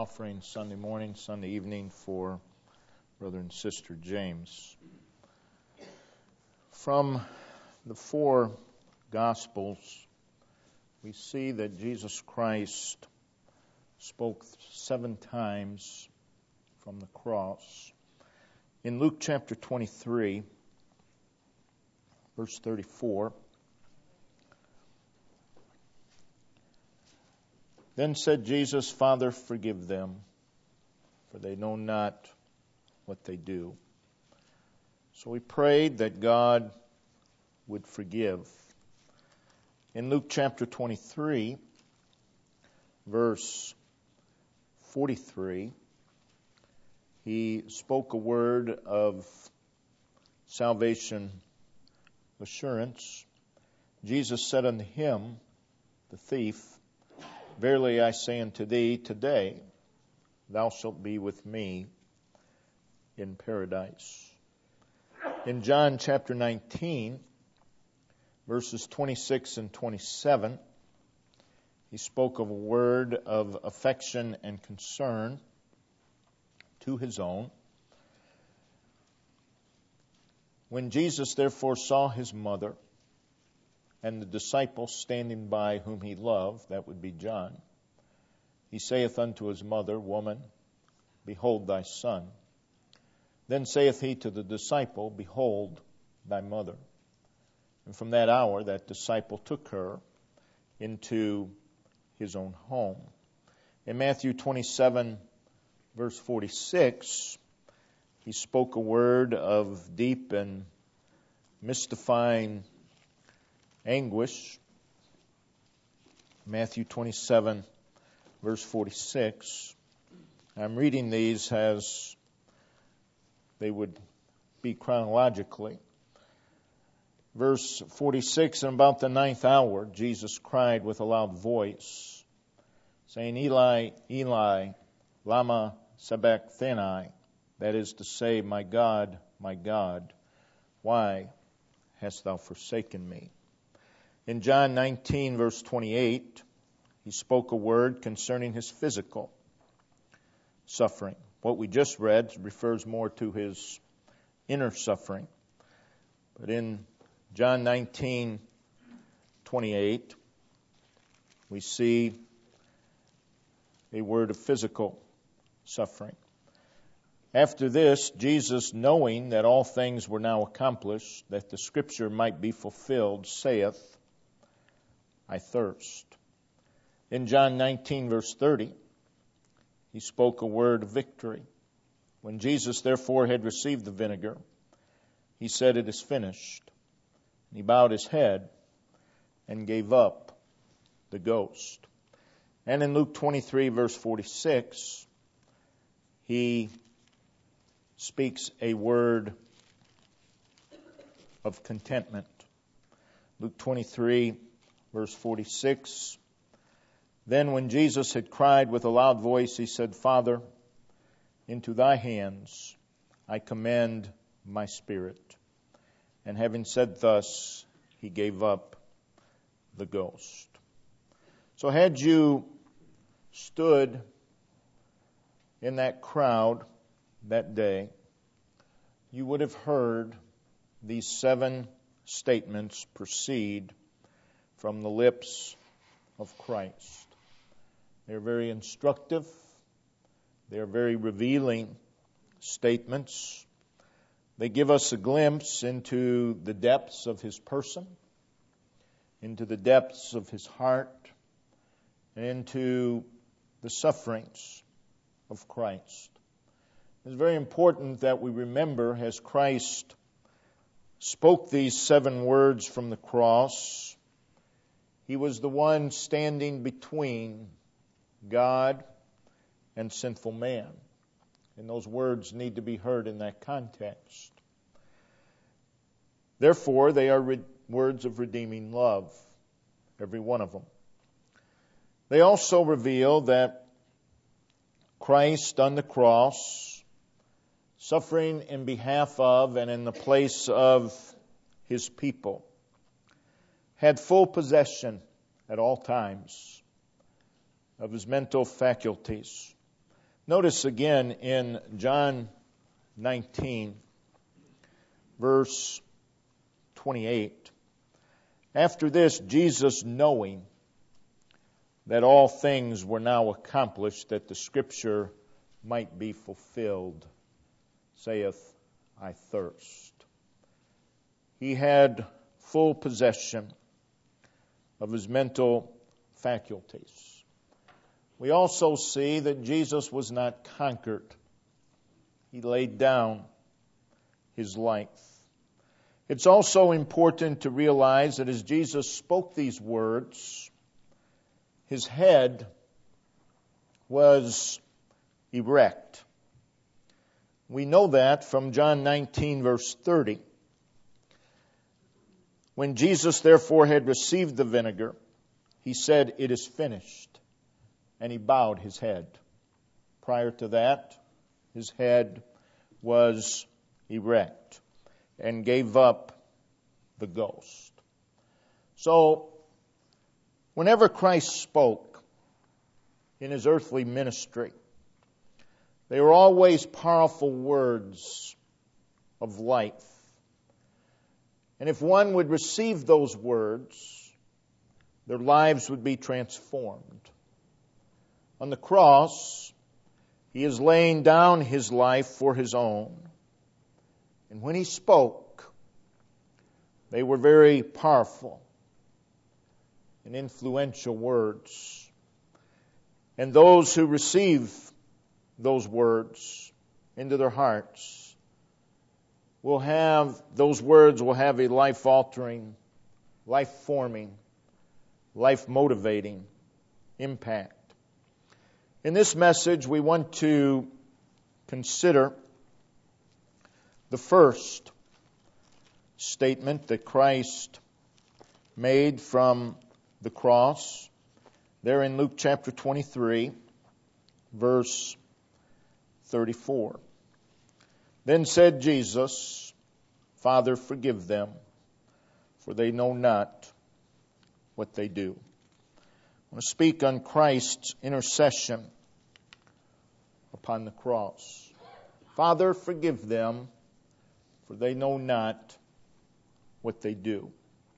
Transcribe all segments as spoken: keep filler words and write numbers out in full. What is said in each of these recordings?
offering Sunday morning, Sunday evening for Brother and Sister James. From the four Gospels, we see that Jesus Christ spoke seven times from the cross. In Luke chapter twenty-three, verse thirty-four, "Then said Jesus, Father, forgive them, for they know not what they do." So we prayed that God would forgive. In Luke chapter twenty-three, verse forty-three, he spoke a word of salvation assurance. Jesus said unto him, the thief, "Verily I say unto thee, today thou shalt be with me in paradise." In John chapter nineteen, verses twenty-six and twenty-seven, he spoke of a word of affection and concern to his own. "When Jesus therefore saw his mother and the disciple standing by whom he loved," that would be John, "he saith unto his mother, Woman, behold thy son. Then saith he to the disciple, Behold thy mother. And from that hour that disciple took her into his own home." In Matthew twenty-seven, verse forty-six, he spoke a word of deep and mystifying anguish. Matthew twenty-seven, verse forty-six. I'm reading these as they would be chronologically. Verse forty-six, "And about the ninth hour, Jesus cried with a loud voice, saying, Eli, Eli, lama sabachthani, that is to say, My God, my God, why hast thou forsaken me?" In John nineteen, verse twenty-eight, he spoke a word concerning his physical suffering. What we just read refers more to his inner suffering. But in John nineteen, twenty-eight, we see a word of physical suffering. "After this, Jesus, knowing that all things were now accomplished, that the scripture might be fulfilled, saith, I thirst." In John nineteen, verse thirty, he spoke a word of victory. "When Jesus therefore had received the vinegar, he said, It is finished. And he bowed his head and gave up the ghost." And in Luke twenty-three, verse forty-six, he speaks a word of contentment. Luke twenty-three, verse forty-six, "Then when Jesus had cried with a loud voice, he said, Father, into thy hands I commend my spirit. And having said thus, he gave up the ghost." So had you stood in that crowd that day, you would have heard these seven statements proceed from the lips of Christ. They're very instructive. They're very revealing statements. They give us a glimpse into the depths of his person, into the depths of his heart, and into the sufferings of Christ. It's very important that we remember, as Christ spoke these seven words from the cross, he was the one standing between God and sinful man. And those words need to be heard in that context. Therefore, they are re- words of redeeming love, every one of them. They also reveal that Christ on the cross, suffering in behalf of and in the place of his people, had full possession at all times of his mental faculties. Notice again in John nineteen, verse twenty-eight. After this, Jesus, knowing that all things were now accomplished, that the Scripture might be fulfilled, saith, I thirst. He had full possession of his mental faculties. We also see that Jesus was not conquered. He laid down his life. It's also important to realize that as Jesus spoke these words, his head was erect. We know that from John nineteen, verse thirty. When Jesus therefore had received the vinegar, he said, it is finished. And he bowed his head. Prior to that, his head was erect and gave up the ghost. So, whenever Christ spoke in his earthly ministry, they were always powerful words of life. And if one would receive those words, their lives would be transformed. On the cross, he is laying down his life for his own. And when he spoke, they were very powerful and influential words. And those who receive those words into their hearts will have, those words will have a life-altering, life-forming, life-motivating impact. In this message, we want to consider the first statement that Christ made from the cross, there in Luke chapter twenty-three, verse thirty-four. Then said Jesus, Father, forgive them, for they know not what they do. I want to speak on Christ's intercession upon the cross. Father, forgive them, for they know not what they do.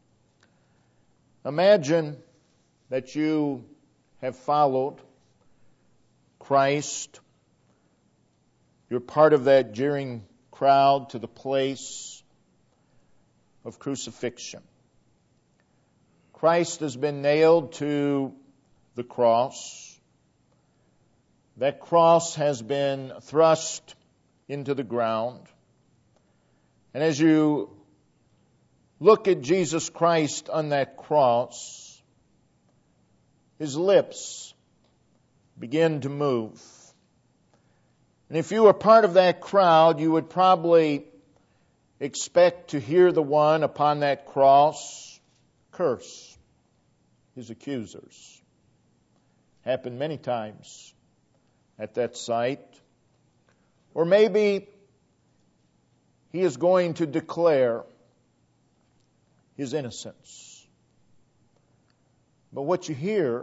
Imagine that you have followed Christ. You're part of that jeering crowd to the place of crucifixion. Christ has been nailed to the cross. That cross has been thrust into the ground. And as you look at Jesus Christ on that cross, his lips begin to move. And if you were part of that crowd, you would probably expect to hear the one upon that cross curse his accusers. Happened many times at that site. Or maybe he is going to declare his innocence. But what you hear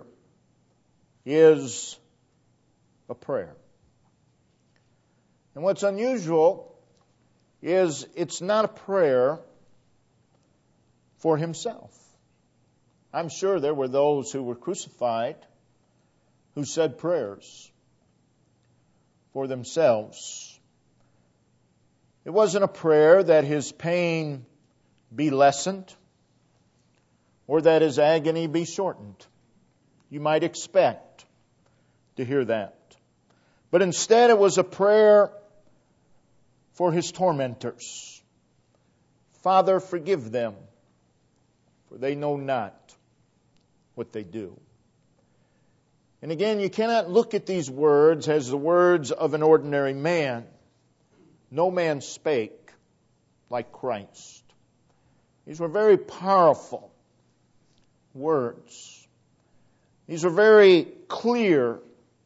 is a prayer. And what's unusual is it's not a prayer for himself. I'm sure there were those who were crucified who said prayers for themselves. It wasn't a prayer that his pain be lessened or that his agony be shortened. You might expect to hear that. But instead it was a prayer for his tormentors. Father, forgive them, for they know not what they do. And again, you cannot look at these words as the words of an ordinary man. No man spake like Christ. These were very powerful words. These were very clear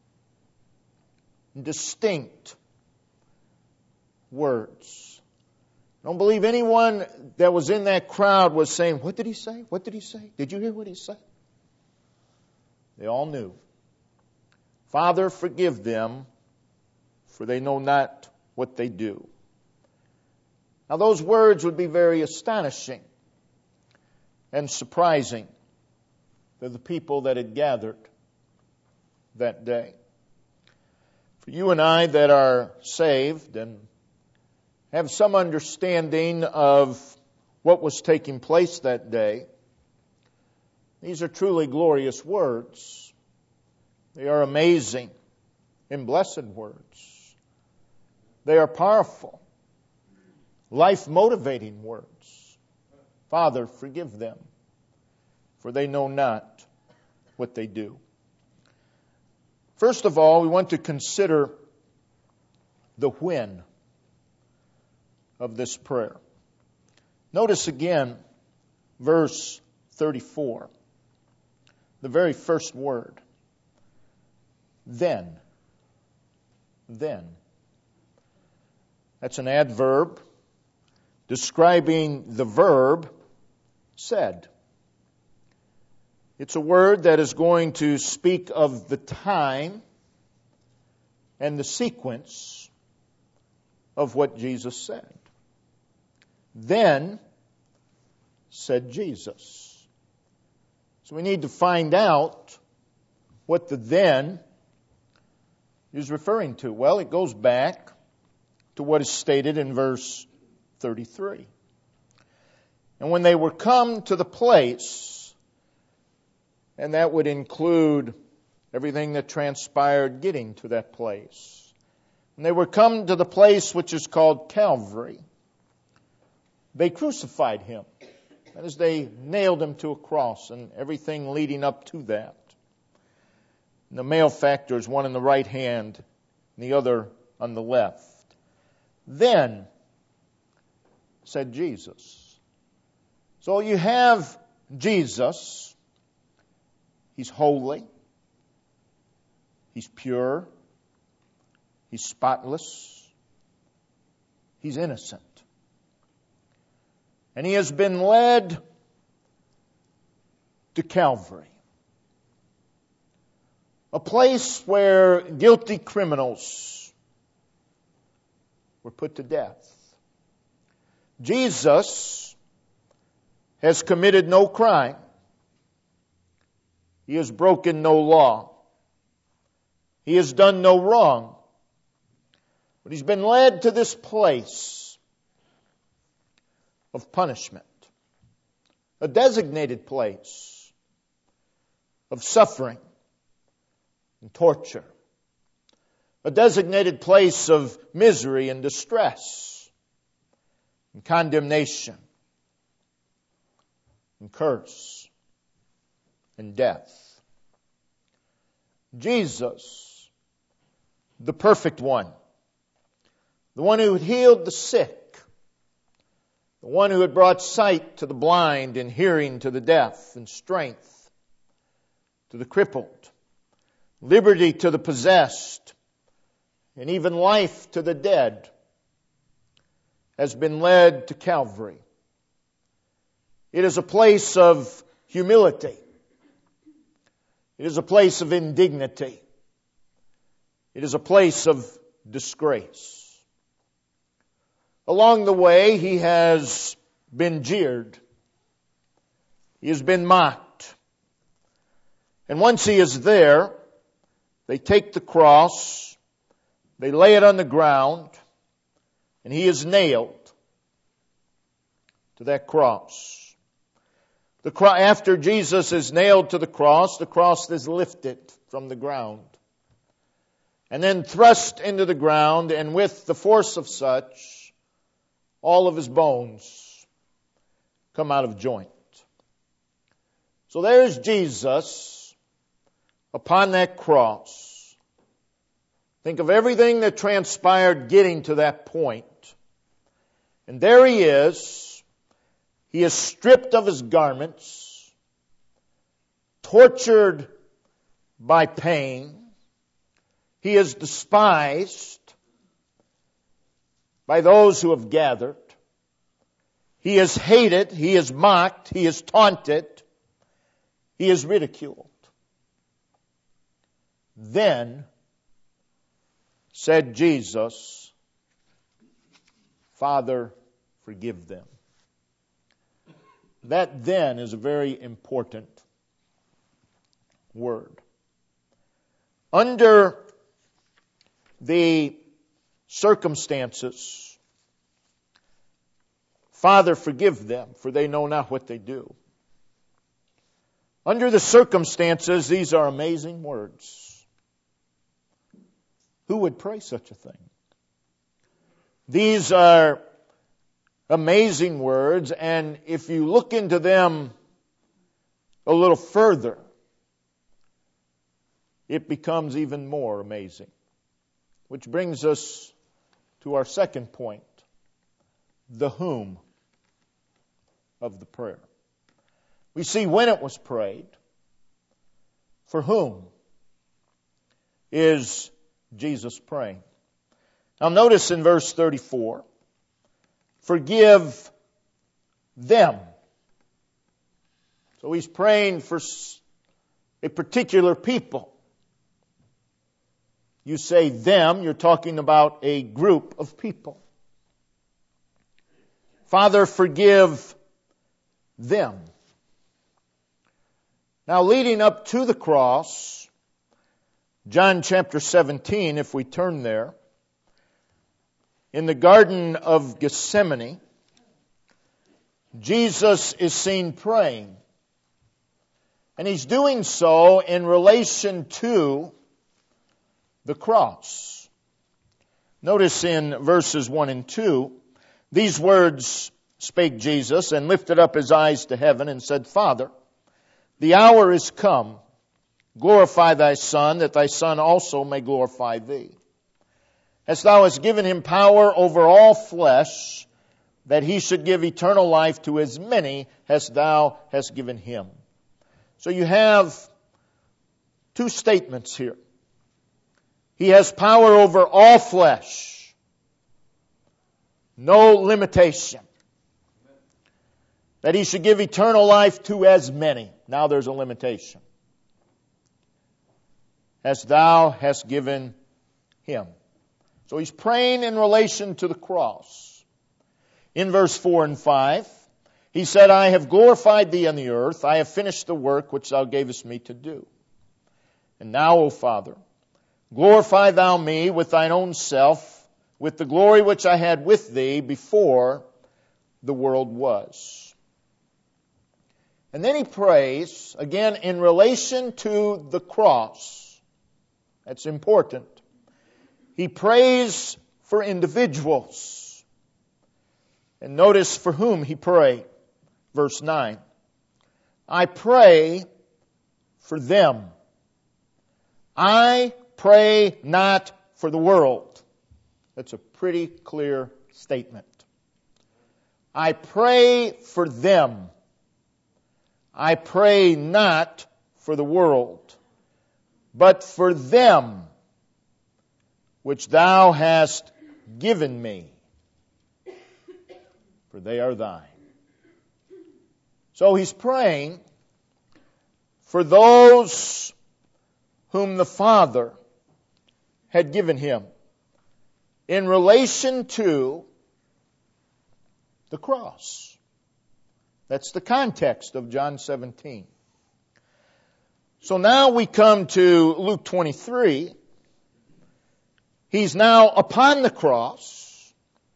and distinct words. I don't believe anyone that was in that crowd was saying, what did he say? What did he say? Did you hear what he said? They all knew. Father, forgive them, for they know not what they do. Now those words would be very astonishing and surprising to the people that had gathered that day. For you and I that are saved and have some understanding of what was taking place that day, these are truly glorious words. They are amazing and blessed words. They are powerful, life-motivating words. Father, forgive them, for they know not what they do. First of all, we want to consider the when of this prayer. Notice again verse thirty-four, the very first word. Then. Then. That's an adverb describing the verb said. It's a word that is going to speak of the time and the sequence of what Jesus said. Then said Jesus. So we need to find out what the then is referring to. Well, it goes back to what is stated in verse thirty-three. And when they were come to the place, and that would include everything that transpired getting to that place. When they were come to the place which is called Calvary, they crucified him. That is, they nailed him to a cross and everything leading up to that. And the malefactors, one in the right hand and the other on the left. Then said Jesus. So you have Jesus. He's holy. He's pure. He's spotless. He's innocent. And he has been led to Calvary, a place where guilty criminals were put to death. Jesus has committed no crime. He has broken no law. He has done no wrong. But he's been led to this place of punishment, a designated place of suffering and torture, a designated place of misery and distress and condemnation and curse and death. Jesus, the perfect one, the one who had healed the sick, the one who had brought sight to the blind and hearing to the deaf and strength to the crippled, liberty to the possessed, and even life to the dead, has been led to Calvary. It is a place of humility. It is a place of indignity. It is a place of disgrace. Along the way, he has been jeered. He has been mocked. And once he is there, they take the cross, they lay it on the ground, and he is nailed to that cross. The cro- after Jesus is nailed to the cross, the cross is lifted from the ground and then thrust into the ground, and with the force of such, all of his bones come out of joint. So there's Jesus upon that cross. Think of everything that transpired getting to that point. And there he is. He is stripped of his garments, tortured by pain. He is despised by those who have gathered. He is hated, he is mocked, he is taunted, he is ridiculed. Then said Jesus, Father, forgive them. That then is a very important word. Under the circumstances, Father, forgive them, for they know not what they do. Under the circumstances, these are amazing words. Who would pray such a thing? These are amazing words, and if you look into them a little further, it becomes even more amazing. Which brings us to our second point, the whom of the prayer. We see when it was prayed. For whom is Jesus praying? Now notice in verse thirty-four, forgive them. So he's praying for a particular people. You say them, you're talking about a group of people. Father, forgive them. Now, leading up to the cross, John chapter seventeen, if we turn there, in the Garden of Gethsemane, Jesus is seen praying. And he's doing so in relation to the cross. Notice in verses one and two, these words spake Jesus, and lifted up his eyes to heaven, and said, Father, the hour is come. Glorify thy Son, that thy Son also may glorify thee. As thou hast given him power over all flesh, that he should give eternal life to as many as thou hast given him. So you have two statements here. He has power over all flesh. No limitation. That he should give eternal life to as many. Now there's a limitation. As thou hast given him. So he's praying in relation to the cross. In verse four and five, he said, I have glorified thee on the earth. I have finished the work which thou gavest me to do. And now, O Father, glorify thou me with thine own self, with the glory which I had with thee before the world was. And then he prays, again, in relation to the cross. That's important. He prays for individuals. And notice for whom he prayed. Verse nine. I pray for them. I pray not for the world. That's a pretty clear statement. I pray for them. I pray not for the world, but for them which thou hast given me, for they are thine. So he's praying for those whom the Father had given him in relation to the cross. That's the context of John seventeen. So now we come to Luke twenty-three. He's now upon the cross,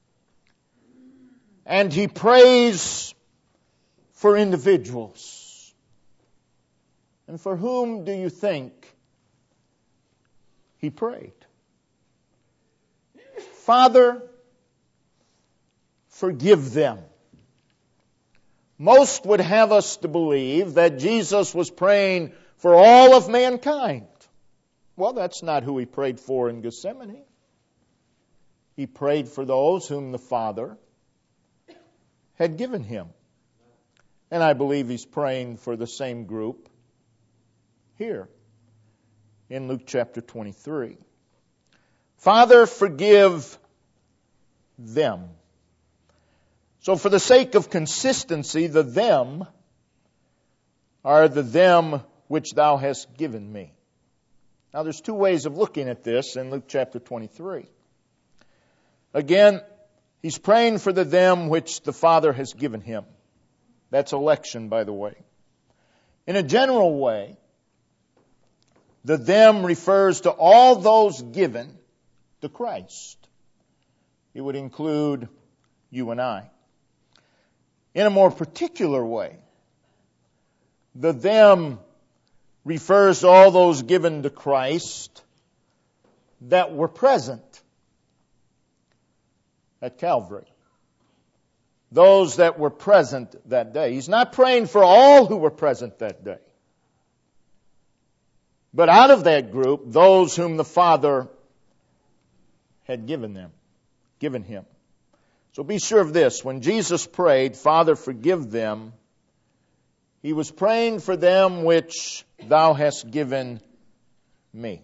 and he prays for individuals. And for whom do you think he prayed? Father, forgive them. Most would have us to believe that Jesus was praying for all of mankind. Well, that's not who he prayed for in Gethsemane. He prayed for those whom the Father had given him. And I believe he's praying for the same group here in Luke chapter twenty-three. Father, forgive them. So for the sake of consistency, the them are the them which thou hast given me. Now there's two ways of looking at this in Luke chapter twenty-three. Again, he's praying for the them which the Father has given him. That's election, by the way. In a general way, the them refers to all those given to Christ. It would include you and I. In a more particular way, the them refers to all those given to Christ that were present at Calvary. Those that were present that day. He's not praying for all who were present that day. But out of that group, those whom the Father had given them, given him. So be sure of this. When Jesus prayed, Father, forgive them, he was praying for them which thou hast given me.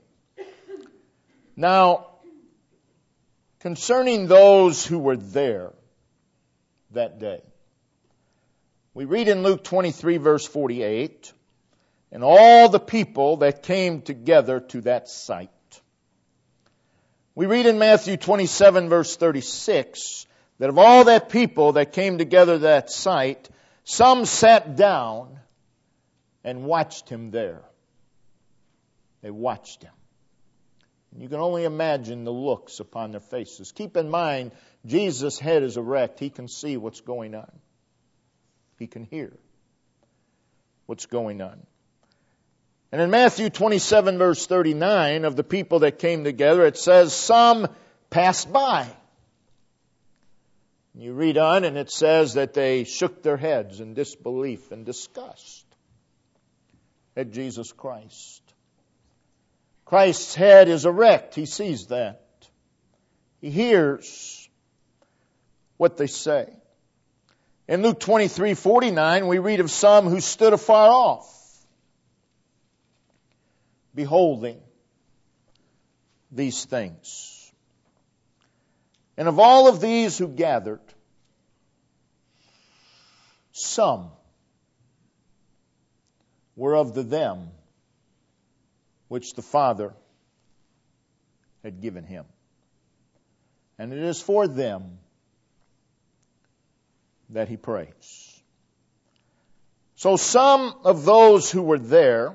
Now, concerning those who were there that day, we read in Luke twenty-three, verse forty-eight, and all the people that came together to that sight. We read in Matthew twenty-seven, verse thirty-six, that of all that people that came together to that sight, some sat down and watched him there. They watched him. You can only imagine the looks upon their faces. Keep in mind, Jesus' head is erect. He can see what's going on. He can hear what's going on. And in Matthew twenty-seven, verse thirty-nine, of the people that came together, it says, some passed by. You read on and it says that they shook their heads in disbelief and disgust at Jesus Christ. Christ's head is erect. He sees that. He hears what they say. In Luke twenty-three, forty-nine, we read of some who stood afar off, beholding these things. And of all of these who gathered, some were of the them which the Father had given him. And it is for them that he prays. So some of those who were there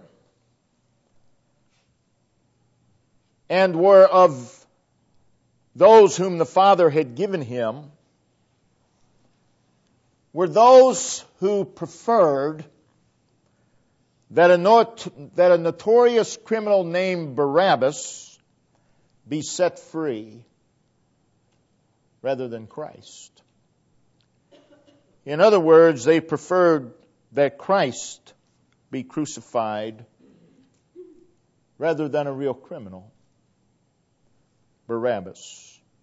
and were of those whom the Father had given him were those who preferred that a, not, that a notorious criminal named Barabbas be set free rather than Christ. In other words, they preferred that Christ be crucified rather than a real criminal, Barabbas.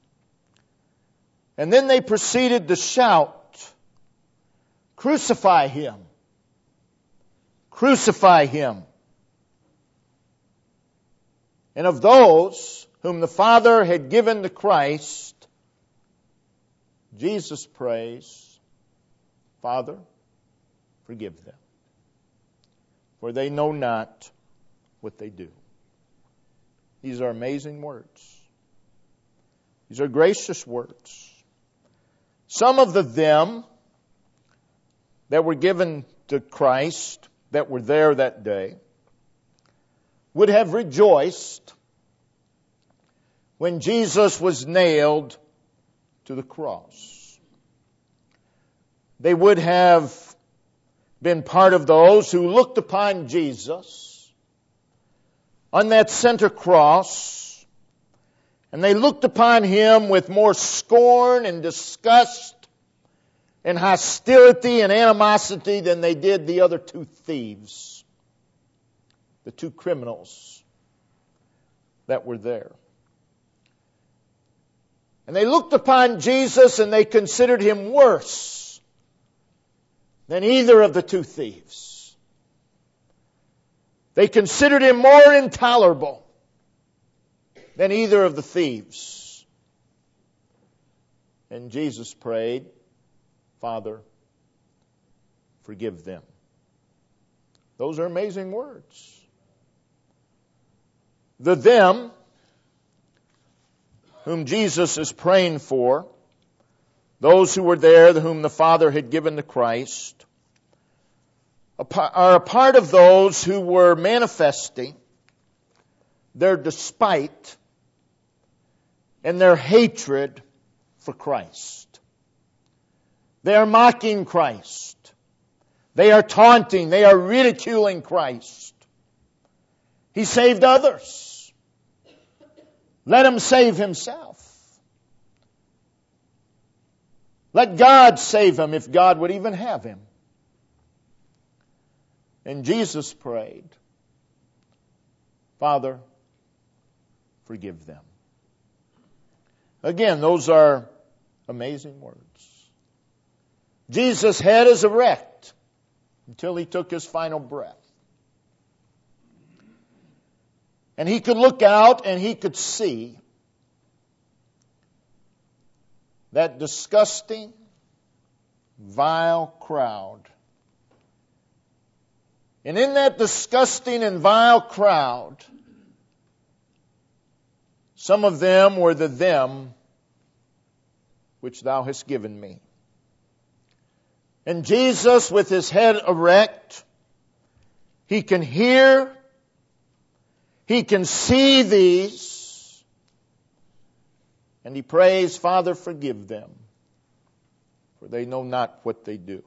And then they proceeded to shout, crucify him! Crucify him! And of those whom the Father had given to Christ, Jesus prays, Father, forgive them, for they know not what they do. These are amazing words. These are gracious words. Some of the them that were given to Christ, that were there that day, would have rejoiced when Jesus was nailed to the cross. They would have been part of those who looked upon Jesus on that center cross, and they looked upon him with more scorn and disgust and hostility and animosity than they did the other two thieves, the two criminals that were there. And they looked upon Jesus and they considered him worse than either of the two thieves. They considered him more intolerable than either of the thieves. And Jesus prayed, Father, forgive them. Those are amazing words. The them whom Jesus is praying for, those who were there, whom the Father had given to Christ, are a part of those who were manifesting their despite and their hatred for Christ. They are mocking Christ. They are taunting. They are ridiculing Christ. He saved others. Let him save himself. Let God save him if God would even have him. And Jesus prayed, Father, forgive them. Again, those are amazing words. Jesus' head is erect until he took his final breath. And he could look out and he could see that disgusting, vile crowd. And in that disgusting and vile crowd, some of them were the them which thou hast given me. And Jesus, with his head erect, he can hear, he can see these, and he prays, Father, forgive them, for they know not what they do.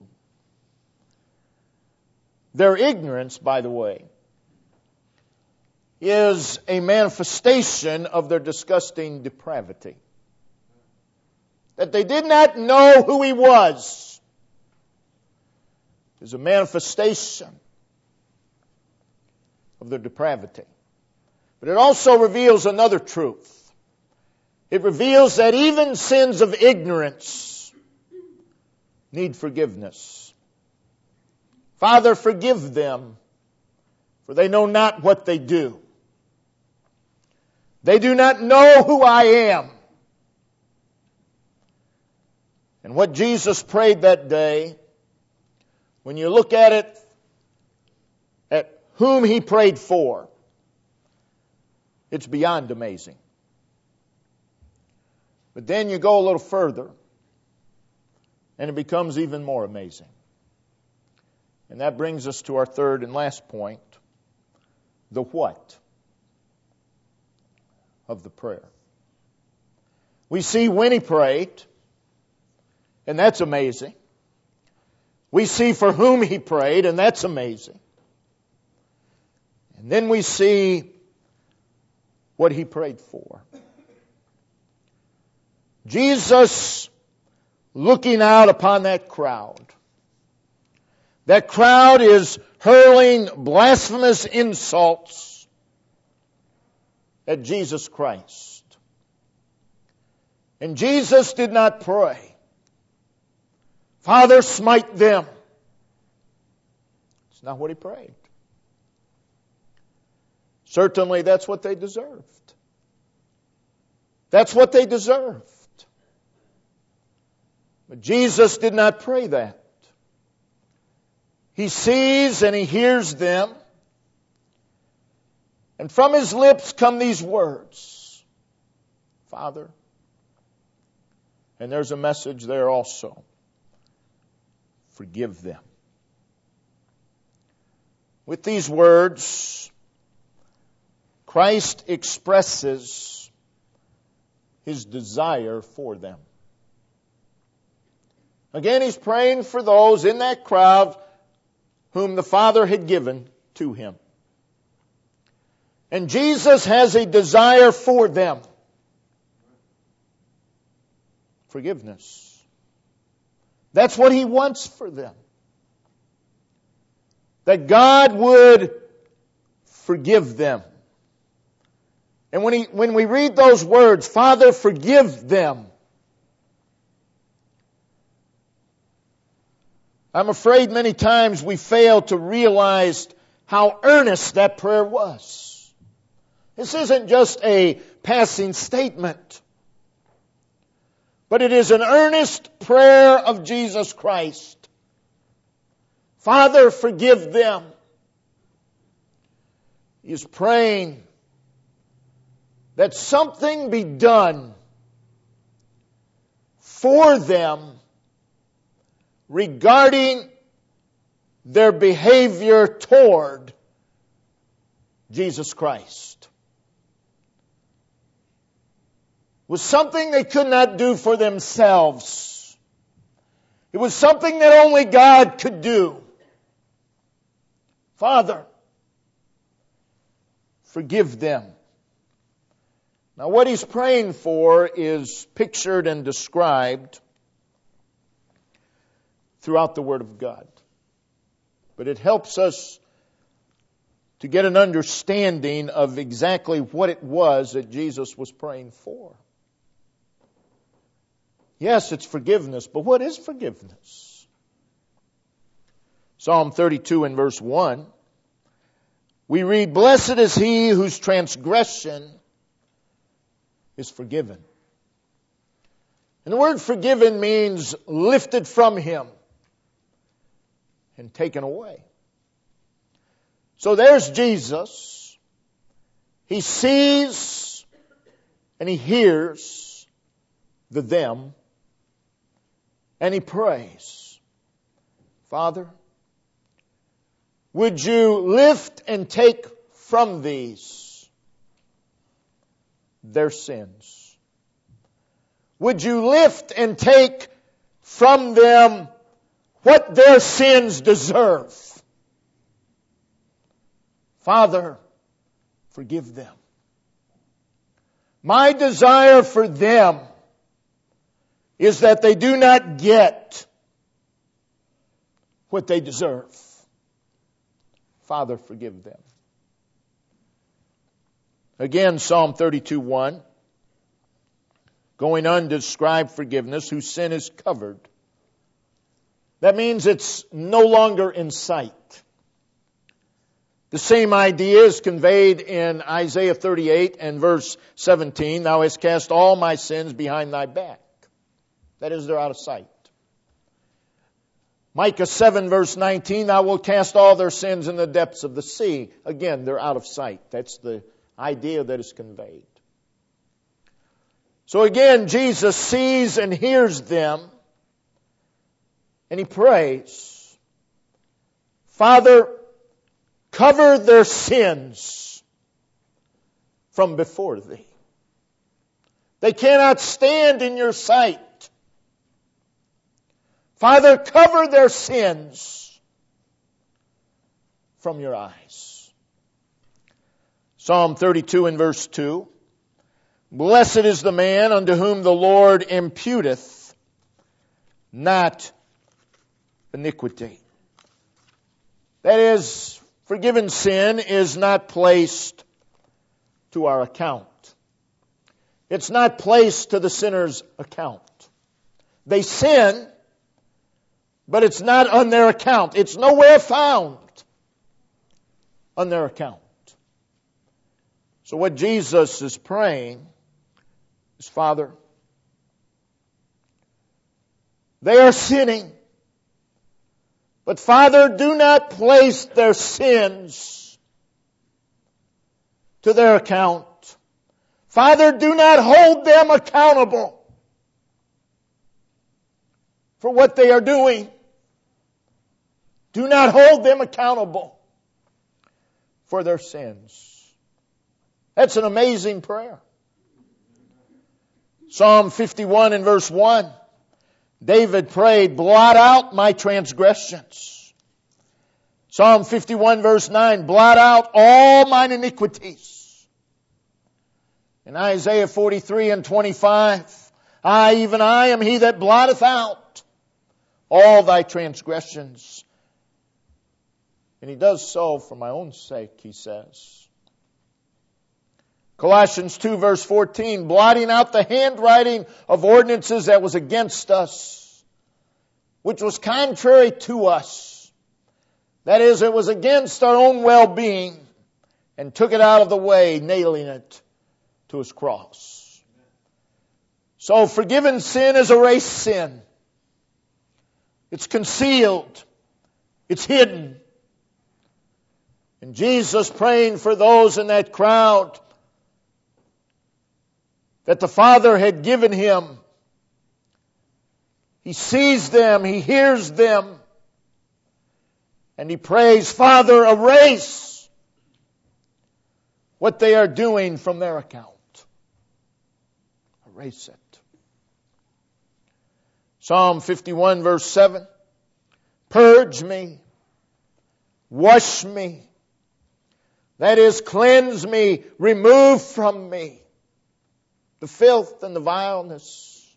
Their ignorance, by the way, is a manifestation of their disgusting depravity. That they did not know who he was is a manifestation of their depravity. But it also reveals another truth. It reveals that even sins of ignorance need forgiveness. Father, forgive them, for they know not what they do. They do not know who I am. And what Jesus prayed that day, when you look at it, at whom he prayed for, it's beyond amazing. But then you go a little further, and it becomes even more amazing. And that brings us to our third and last point, the what of the prayer. We see when he prayed, and that's amazing. We see for whom he prayed, and that's amazing. And then we see what he prayed for. Jesus, looking out upon that crowd, that crowd is hurling blasphemous insults at Jesus Christ. And Jesus did not pray, Father, smite them. It's not what he prayed. Certainly that's what they deserved. That's what they deserved. But Jesus did not pray that. He sees and he hears them. And from his lips come these words, Father. And there's a message there also. Forgive them. With these words, Christ expresses his desire for them. Again, he's praying for those in that crowd whom the Father had given to him. And Jesus has a desire for them. Forgiveness. That's what he wants for them. That God would forgive them. And when he, when we read those words, Father, forgive them, I'm afraid many times we fail to realize how earnest that prayer was. This isn't just a passing statement, but it is an earnest prayer of Jesus Christ. Father, forgive them. He is praying that something be done for them regarding their behavior toward Jesus Christ. It was something they could not do for themselves. It was something that only God could do. Father, forgive them. Now, what he's praying for is pictured and described throughout the Word of God. But it helps us to get an understanding of exactly what it was that Jesus was praying for. Yes, it's forgiveness, but what is forgiveness? Psalm thirty-two and verse one, we read, "Blessed is he whose transgression is forgiven." And the word forgiven means lifted from him and taken away. So there's Jesus. He sees and he hears the them, and he prays, Father, would you lift and take from these their sins? Would you lift and take from them what their sins deserve? Father, forgive them. My desire for them is that they do not get what they deserve. Father, forgive them. Again, Psalm thirty-two one, going on to describe forgiveness, whose sin is covered. That means it's no longer in sight. The same idea is conveyed in Isaiah thirty-eight and verse seventeen. Thou hast cast all my sins behind thy back. That is, they're out of sight. Micah seven verse nineteen, thou wilt cast all their sins in the depths of the sea. Again, they're out of sight. That's the idea that is conveyed. So again, Jesus sees and hears them, and he prays, Father, cover their sins from before thee. They cannot stand in your sight. Father, cover their sins from your eyes. Psalm thirty-two and verse two. Blessed is the man unto whom the Lord imputeth not iniquity. That is, forgiven sin is not placed to our account. It's not placed to the sinner's account. They sin, but it's not on their account. It's nowhere found on their account. So what Jesus is praying is, Father, they are sinning, but Father, do not place their sins to their account. Father, do not hold them accountable for what they are doing. Do not hold them accountable for their sins. That's an amazing prayer. Psalm fifty-one and verse one. David prayed, blot out my transgressions. Psalm fifty-one verse nine, blot out all mine iniquities. In Isaiah forty-three and twenty-five, I, even I, am he that blotteth out all thy transgressions. And he does so for my own sake, he says. Colossians two verse fourteen, blotting out the handwriting of ordinances that was against us, which was contrary to us. That is, it was against our own well-being, and took it out of the way, nailing it to his cross. So forgiven sin is erased sin. It's concealed. It's hidden. And Jesus praying for those in that crowd that the Father had given him. He sees them, he hears them, and he prays, Father, erase what they are doing from their account. Erase it. Psalm fifty-one verse seven. Purge me, wash me, that is, cleanse me, remove from me the filth and the vileness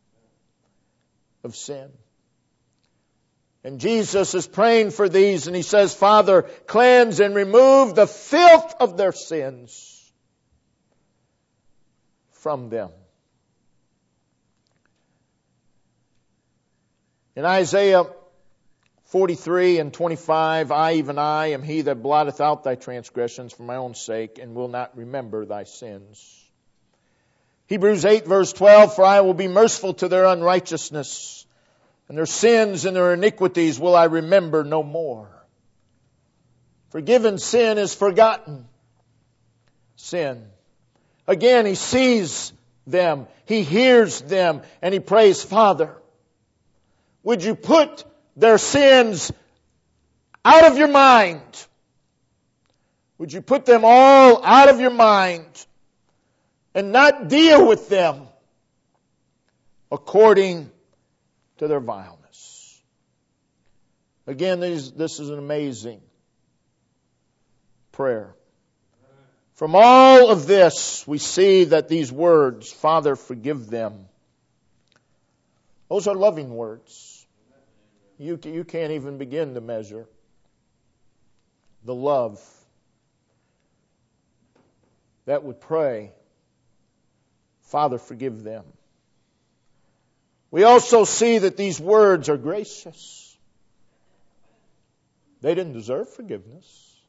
of sin. And Jesus is praying for these, and he says, Father, cleanse and remove the filth of their sins from them. In Isaiah forty-three and twenty-five, I, even I, am he that blotteth out thy transgressions for my own sake, and will not remember thy sins. Hebrews eight verse twelve, for I will be merciful to their unrighteousness, and their sins and their iniquities will I remember no more. Forgiven sin is forgotten sin. Again, he sees them, he hears them, and he prays, Father, would you put their sins out of your mind? Would you put them all out of your mind and not deal with them according to their vileness? Again, these, this is an amazing prayer. From all of this, we see that these words, Father, forgive them, those are loving words. You, you can't even begin to measure the love that would pray, Father, forgive them. We also see that these words are gracious. They didn't deserve forgiveness.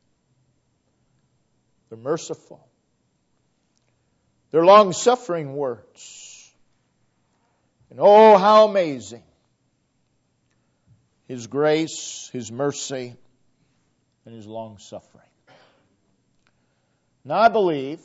They're merciful. They're long-suffering words. And oh, how amazing His grace, His mercy, and His long-suffering. Now I believe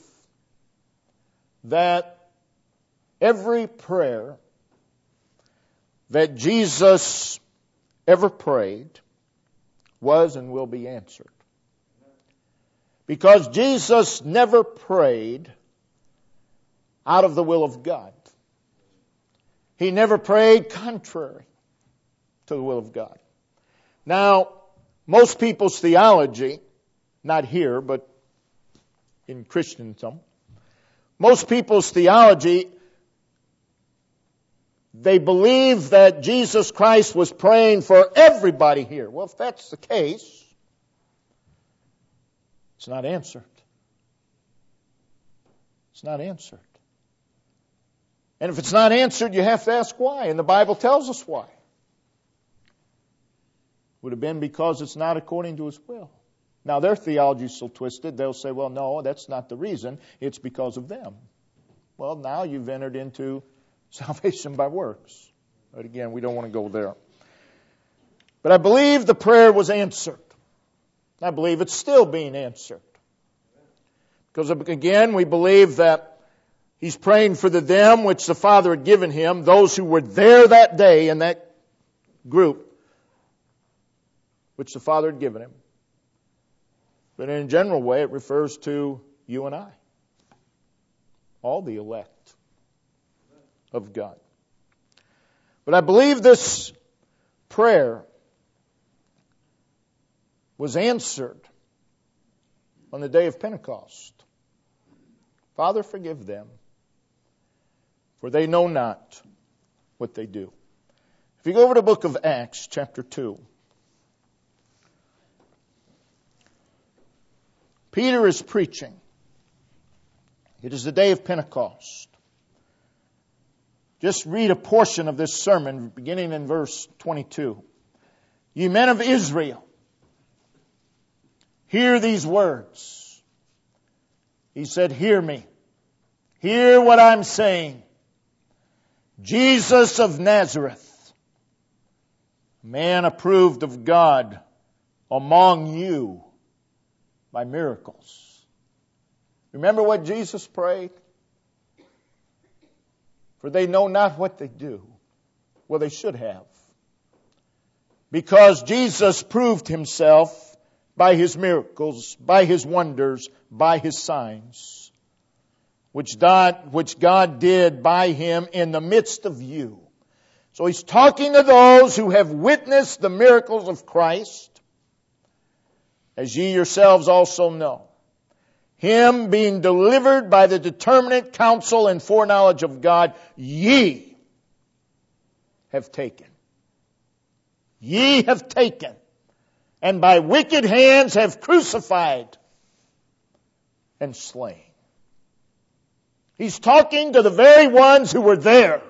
that every prayer that Jesus ever prayed was and will be answered. Because Jesus never prayed out of the will of God. He never prayed contrary to the will of God. Now, most people's theology, not here, but in Christendom, most people's theology, they believe that Jesus Christ was praying for everybody here. Well, if that's the case, it's not answered. It's not answered. And if it's not answered, you have to ask why. And the Bible tells us why. Would have been because it's not according to His will. Now, their theology is so twisted, they'll say, well, no, that's not the reason. It's because of them. Well, now you've entered into salvation by works. But again, we don't want to go there. But I believe the prayer was answered. I believe it's still being answered. Because again, we believe that he's praying for the them which the Father had given him, those who were there that day in that group which the Father had given him. But in a general way, it refers to you and I. All the elect of God. But I believe this prayer was answered on the day of Pentecost. Father, forgive them, for they know not what they do. If you go over to the book of Acts, chapter two, Peter is preaching. It is the day of Pentecost. Just read a portion of this sermon beginning in verse twenty-two. Ye men of Israel, hear these words. He said, hear me. Hear what I'm saying. Jesus of Nazareth, man approved of God among you by miracles. Remember what Jesus prayed? for they know not what they do. Well, they should have. Because Jesus proved himself by his miracles, by his wonders, by his signs, which God, which God did by him in the midst of you. So he's talking to those who have witnessed the miracles of Christ, as ye yourselves also know. Him being delivered by the determinate counsel and foreknowledge of God, ye have taken. Ye have taken, and by wicked hands have crucified and slain. He's talking to the very ones who were there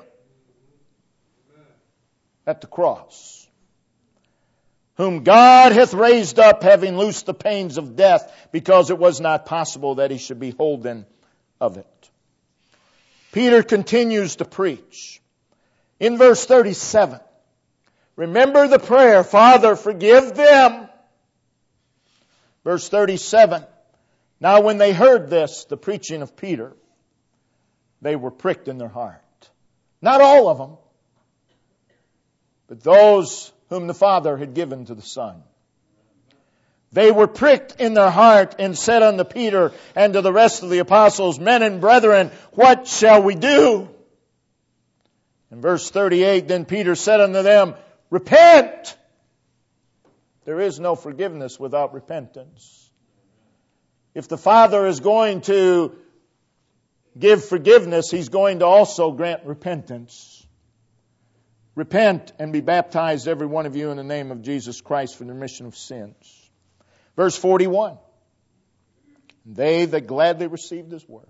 at the cross, whom God hath raised up, having loosed the pains of death, because it was not possible that he should be holden of it. Peter continues to preach. In verse thirty-seven, remember the prayer, Father, forgive them. Verse thirty-seven, now when they heard this, the preaching of Peter, they were pricked in their heart. Not all of them, but those whom the Father had given to the Son. They were pricked in their heart and said unto Peter and to the rest of the apostles, Men and brethren, what shall we do? In verse thirty-eight, then Peter said unto them, Repent! There is no forgiveness without repentance. If the Father is going to give forgiveness, he's going to also grant repentance. Repent and be baptized, every one of you, in the name of Jesus Christ for the remission of sins. Verse forty-one. They that gladly received his word.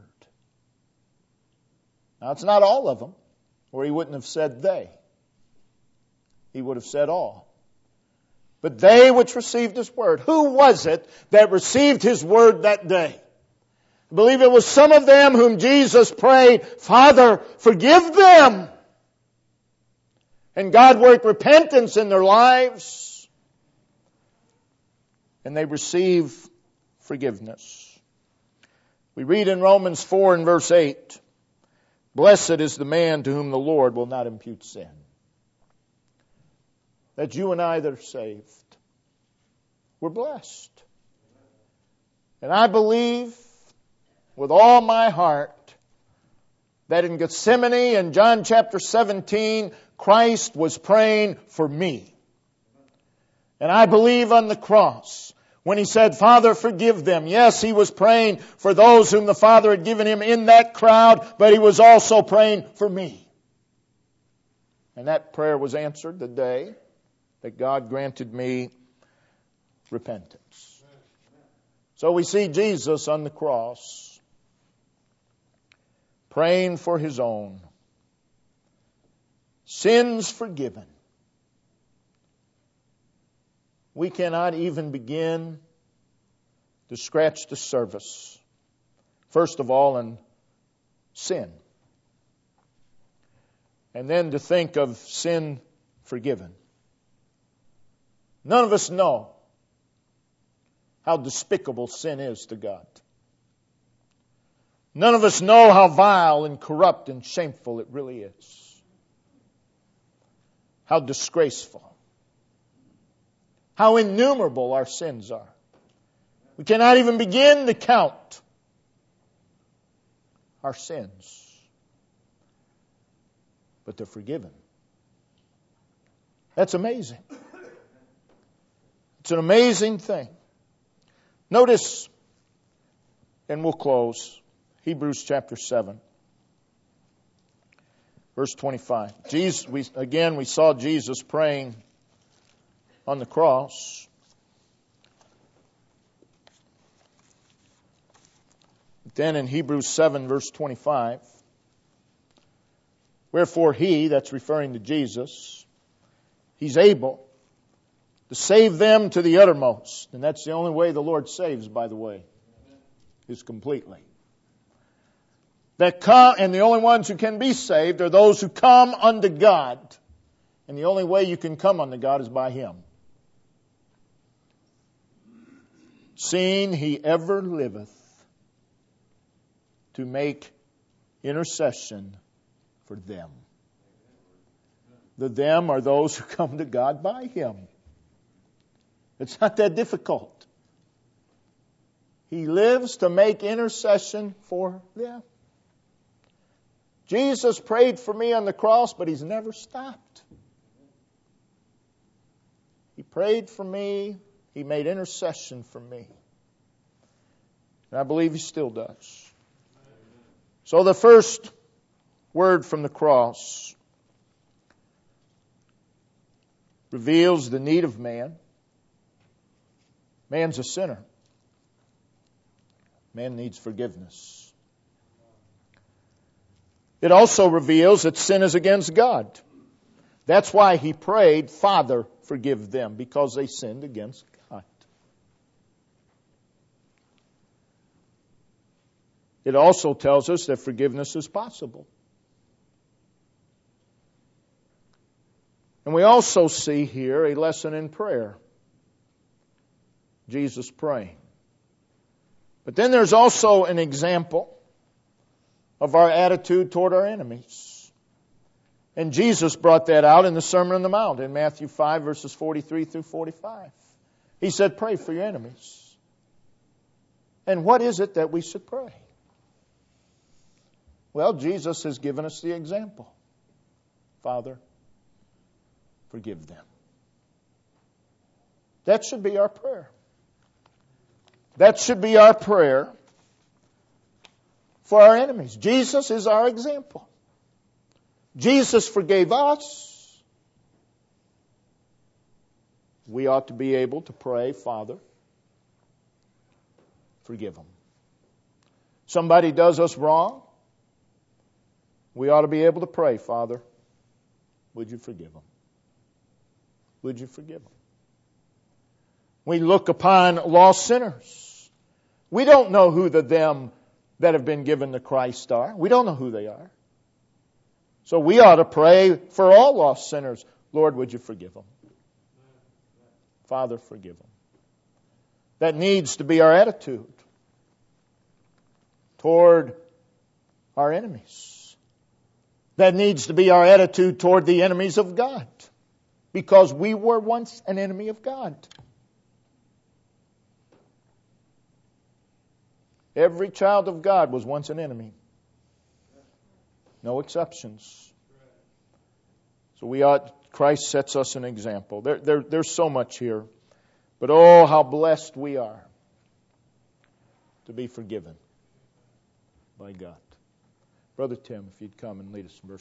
Now it's not all of them, or he wouldn't have said they. He would have said all. But they which received his word. Who was it that received his word that day? I believe it was some of them whom Jesus prayed, Father, forgive them. And God worked repentance in their lives. And they receive forgiveness. We read in Romans four and verse eight, Blessed is the man to whom the Lord will not impute sin. That you and I that are saved, we're blessed. And I believe with all my heart that in Gethsemane in John chapter seventeen, Christ was praying for me. And I believe on the cross, when he said, Father, forgive them. Yes, he was praying for those whom the Father had given him in that crowd, but he was also praying for me. And that prayer was answered the day that God granted me repentance. So we see Jesus on the cross praying for his own. Sins forgiven. We cannot even begin to scratch the surface. First of all, in sin. And then to think of sin forgiven. None of us know how despicable sin is to God. None of us know how vile and corrupt and shameful it really is. How disgraceful. How innumerable our sins are. We cannot even begin to count our sins. But they're forgiven. That's amazing. It's an amazing thing. Notice, and we'll close, Hebrews chapter seven. Verse twenty-five. Jesus, we, again, we saw Jesus praying on the cross. Then in Hebrews seven, verse twenty-five, wherefore he, that's referring to Jesus, he's able to save them to the uttermost. And that's the only way the Lord saves, by the way, is completely. That come, and the only ones who can be saved are those who come unto God. And the only way you can come unto God is by him. Seeing he ever liveth to make intercession for them. The them are those who come to God by Him. It's not that difficult. He lives to make intercession for them. Jesus prayed for me on the cross, but He's never stopped. He prayed for me. He made intercession for me. And I believe He still does. So the first word from the cross reveals the need of man. Man's a sinner. Man needs forgiveness. It also reveals that sin is against God. That's why He prayed, Father, forgive them, because they sinned against God. It also tells us that forgiveness is possible. And we also see here a lesson in prayer. Jesus praying. But then there's also an example of our attitude toward our enemies. And Jesus brought that out in the Sermon on the Mount in Matthew five, verses forty-three through forty-five. He said, pray for your enemies. And what is it that we should pray? Well, Jesus has given us the example. Father, forgive them. That should be our prayer. That should be our prayer for our enemies. Jesus is our example. Jesus forgave us. We ought to be able to pray, Father, forgive them. Somebody does us wrong. We ought to be able to pray, Father, would you forgive them? Would you forgive them? We look upon lost sinners. We don't know who the them that have been given to Christ are. We don't know who they are. So we ought to pray for all lost sinners. Lord, would you forgive them? Father, forgive them. That needs to be our attitude toward our enemies. That needs to be our attitude toward the enemies of God. Because we were once an enemy of God. Every child of God was once an enemy. No exceptions. So we ought, Christ sets us an example. There, there, there's so much here. But oh, how blessed we are to be forgiven by God. Brother Tim, if you'd come and lead us in verse